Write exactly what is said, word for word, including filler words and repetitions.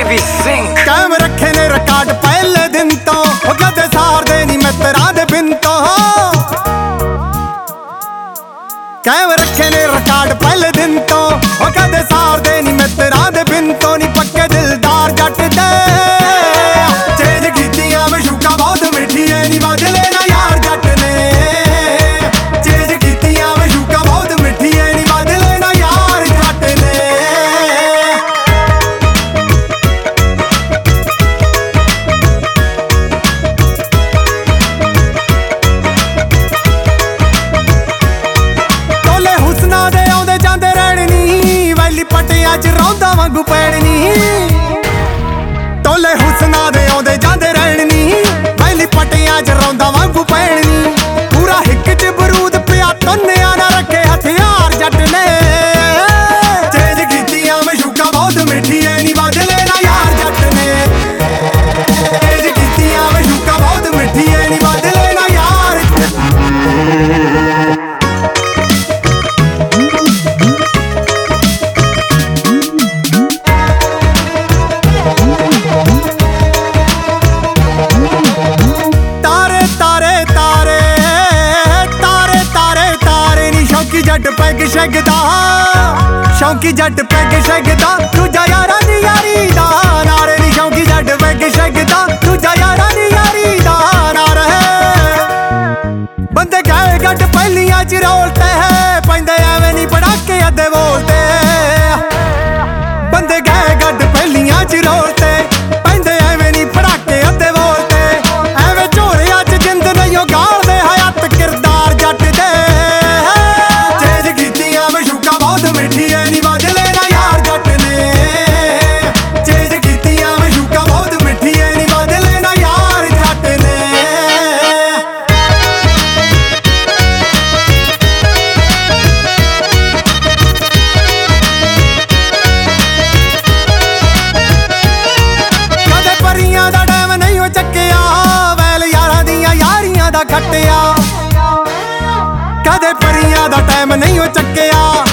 baby Singh कायम रखे ने रिकॉर्ड पहले दिन तो कदे सार दे नी मित्रा दे बिन तो कायम रखे ने रिकॉर्ड पहले दिन तो कदे सार दे नी मित्रा दे बिन तो नी पक्के दिलदार जट दे चेंज कीतियां मशूका बहुत मिठी है नी बदले ना यार जट ने चेंज कीतियां मशूका बहुत मिठी है नी बदले ना यार जट ने पटिया च रौंदा वांगू पैणनी टोले हुसना दे आउंदे जांदे रहनी वैली पटिया च रौंदा वांगू पैणनी पूरा हिक च बरूद पिया तन्निया ना रखे हथियार जट ने चेंज कीतियां मशूका बहुत मिठी है नी बदले ना यार जट ने चेंज कीतियां मशूका बहुत मिठी है नी बदले ना यार जट पैग शगदा शौकी जट पैग शगदा दूजा यारा नी यारी दा नारे नी शौकी जट पैग शगदा दूजा यारा नी यारी दा नारे बंदे गए गट पहलियां च रोलते है पैंदे एवें नी पड़ाके अद्धे बोलते बंदे गए गट पहलियां च रोलते पैंदे एवें नी पड़ाके अद्धे बोलते एवें झोलियां च जिंद नहीं गाल दे हयात किरदार जट दे मिठी है नी बदले ना यार जट ने चेंज कीतियां मशूका बहुत मिठी है नी बदले ना यार जट ने कदे परियां दा टाइम नहीं हो चक्किया वैल यारां दियां यारियां दा खट्टिया कदे परियां दा टाइम नहीं हो चक्किया